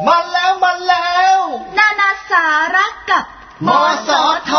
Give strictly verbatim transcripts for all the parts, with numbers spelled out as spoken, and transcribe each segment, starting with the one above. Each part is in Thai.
มาแล้วมาแล้วนานาสาระกับมสท.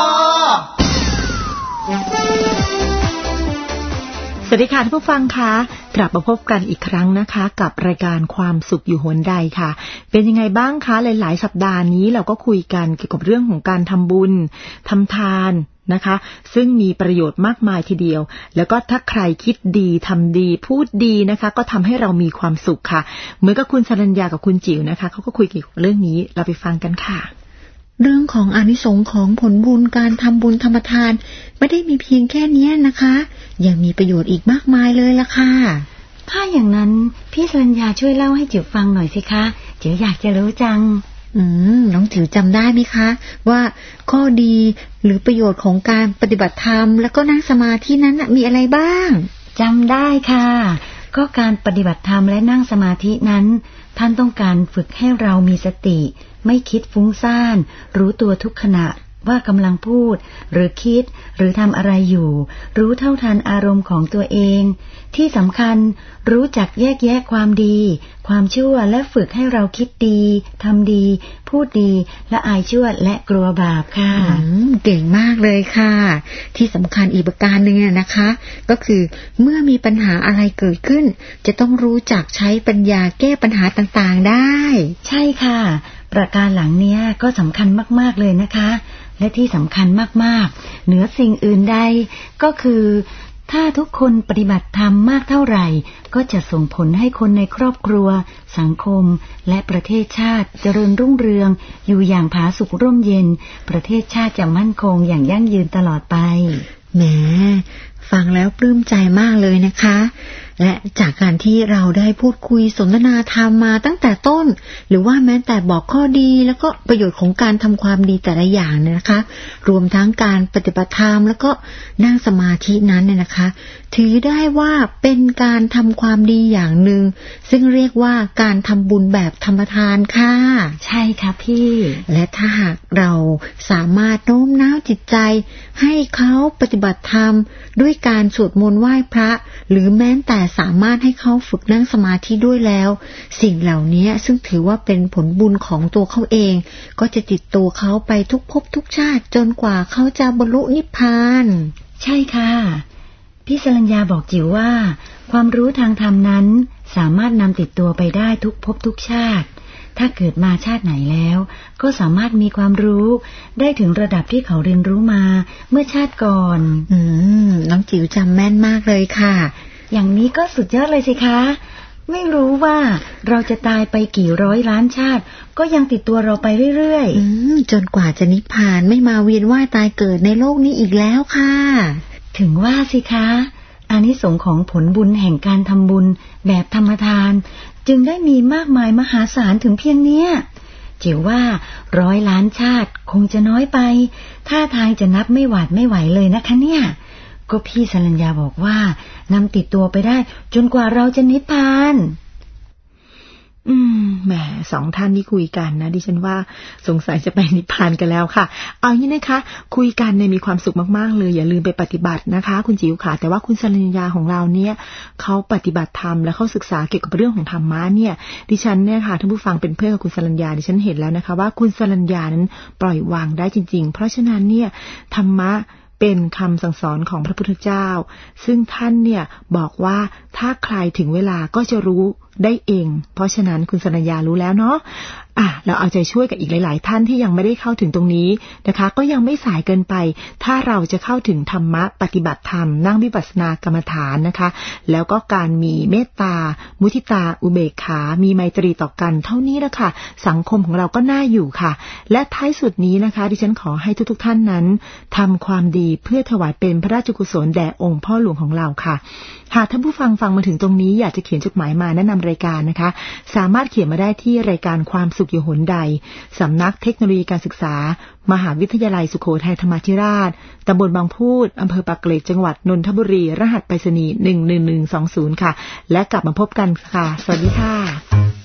สวัสดีค่ะท่านผู้ฟังคะกลับมาพบกันอีกครั้งนะคะกับรายการความสุขอยู่หนใดค่ะเป็นยังไงบ้างคะหลายๆสัปดาห์นี้เราก็คุยกันเกี่ยวกับเรื่องของการทำบุญทำทานนะคะซึ่งมีประโยชน์มากมายทีเดียวแล้วก็ถ้าใครคิดดีทำดีพูดดีนะคะก็ทำให้เรามีความสุขค่ะเหมือนกับคุณสรัญญากับคุณจิ๋วนะคะเขาก็คุยเกี่ยวกับเรื่องนี้เราไปฟังกันค่ะเรื่องของอานิสงส์ของผลบุญการทำบุญธรรมทานไม่ได้มีเพียงแค่นี้นะคะยังมีประโยชน์อีกมากมายเลยล่ะค่ะถ้าอย่างนั้นพี่สรัญญาช่วยเล่าให้จิ๋วฟังหน่อยสิคะจิ๋วอยากจะรู้จังอืมน้องจิ๋วจำได้ไหมคะว่าข้อดีหรือประโยชน์ของการปฏิบัติธรรมแล้วก็นั่งสมาธินั้นมีอะไรบ้างจำได้ค่ะก็การปฏิบัติธรรมและนั่งสมาธินั้นท่านต้องการฝึกให้เรามีสติไม่คิดฟุ้งซ่านรู้ตัวทุกขณะว่ากำลังพูดหรือคิดหรือทำอะไรอยู่รู้เท่าทันอารมณ์ของตัวเองที่สำคัญรู้จักแยกแยะความดีความชั่วและฝึกให้เราคิดดีทำดีพูดดีละอายชั่วและกลัวบาปค่ะเก่งมากเลยค่ะที่สำคัญอีกประการหนึ่งนะคะก็คือเมื่อมีปัญหาอะไรเกิดขึ้นจะต้องรู้จักใช้ปัญญาแก้ปัญหาต่างๆได้ใช่ค่ะประการหลังเนี้ยก็สำคัญมากๆเลยนะคะและที่สำคัญมากๆเหนือสิ่งอื่นใดก็คือถ้าทุกคนปฏิบัติธรรมมากเท่าไหร่ก็จะส่งผลให้คนในครอบครัวสังคมและประเทศชาติเจริญรุ่งเรืองอยู่อย่างผาสุกร่มเย็นประเทศชาติจะมั่นคงอย่างยั่งยืนตลอดไปแหมฟังแล้วปลื้มใจมากเลยนะคะและจากการที่เราได้พูดคุยสนทนาธรรมมาตั้งแต่ต้นหรือว่าแม้แต่บอกข้อดีแล้วก็ประโยชน์ของการทำความดีแต่ละอย่างนะคะรวมทั้งการปฏิบัติธรรมแล้วก็นั่งสมาธินั้นเนี่ยนะคะถือได้ว่าเป็นการทำความดีอย่างหนึ่งซึ่งเรียกว่าการทำบุญแบบธรรมทานค่ะใช่ค่ะพี่และถ้าหากเราสามารถโน้มน้าวจิตใจให้เขาปฏิบัติธรรมด้วยการสวดมนต์ไหว้พระหรือแม้แต่สามารถให้เขาฝึกนั่งสมาธิด้วยแล้วสิ่งเหล่านี้ซึ่งถือว่าเป็นผลบุญของตัวเขาเองก็จะติดตัวเขาไปทุกภพทุกชาติจนกว่าเขาจะบรรลุนิพพานใช่ค่ะพี่สรัญญาบอกจิ๋วว่าความรู้ทางธรรมนั้นสามารถนำติดตัวไปได้ทุกภพทุกชาติถ้าเกิดมาชาติไหนแล้วก็สามารถมีความรู้ได้ถึงระดับที่เขาเรียนรู้มาเมื่อชาติก่อนอืมน้องจิ๋วจำแม่นมากเลยค่ะอย่างนี้ก็สุดยอดเลยสิคะไม่รู้ว่าเราจะตายไปกี่ร้อยล้านชาติก็ยังติดตัวเราไปเรื่อยๆอืมจนกว่าจะนิพพานไม่มาเวียนว่ายตายเกิดในโลกนี้อีกแล้วค่ะถึงว่าสิคะอานิสงส์ของผลบุญแห่งการทำบุญแบบธรรมทานจึงได้มีมากมายมหาศาลถึงเพียงเนี้ยจิ๋วว่าร้อยล้านชาติคงจะน้อยไปท่าทางจะนับไม่หวาดไม่ไหวเลยนะคะเนี่ยก็พี่สรัญญาบอกว่านำติดตัวไปได้จนกว่าเราจะนิพพานอืมแหมสองท่านนี่คุยกันนะดิฉันว่าสงสัยจะไปนิพพานกันแล้วค่ะเอางี้นะคะคุยกันเนี่ยมีความสุขมากๆเลยอย่าลืมไปปฏิบัตินะคะคุณจิ๋วค่ะแต่ว่าคุณสรัญญาของเราเนี่ยเขาปฏิบัติธรรมและเขาศึกษาเกี่ยวกับเรื่องของธรรมะเนี่ยดิฉันเนี่ยค่ะท่านผู้ฟังเป็นเพื่อนกับคุณสรัญญาดิฉันเห็นแล้วนะคะว่าคุณสรัญญานั้นปล่อยวางได้จริงๆเพราะฉะนั้นเนี่ยธรรมะเป็นคำสั่งสอนของพระพุทธเจ้าซึ่งท่านเนี่ยบอกว่าถ้าใครถึงเวลาก็จะรู้ได้เองเพราะฉะนั้นคุณสรัญญารู้แล้วเนาะอ่ะเราเอาใจช่วยกับอีกหลายๆท่านที่ยังไม่ได้เข้าถึงตรงนี้นะคะก็ยังไม่สายเกินไปถ้าเราจะเข้าถึงธรรมะปฏิบัติธรรมนั่งวิปัสสนากรรมฐานนะคะแล้วก็การมีเมตตามุทิตาอุเบกขามีไมตรีต่อกันเท่านี้ละค่ะสังคมของเราก็น่าอยู่ค่ะและท้ายสุดนี้นะคะดิฉันขอให้ทุกๆท่านนั้นทำความดีเพื่อถวายเป็นพระราชกุศลแด่องค์พ่อหลวงของเราค่ะหากท่านผู้ฟังฟังมาถึงตรงนี้อยากจะเขียนจดหมายมาแนะนำรายการนะคะสามารถเขียนมาได้ที่รายการความสุขอยู่หนใดสำนักเทคโนโลยีการศึกษามหาวิทยาลัยสุโขทัยธรรมาธิราชตำบลบางพูดอำเภอปากเกร็ดจังหวัดนนทบุรีรหัสไปรษณีย์หนึ่งหนึ่งหนึ่งสองศูนย์ค่ะและกลับมาพบกันค่ะสวัสดีค่ะ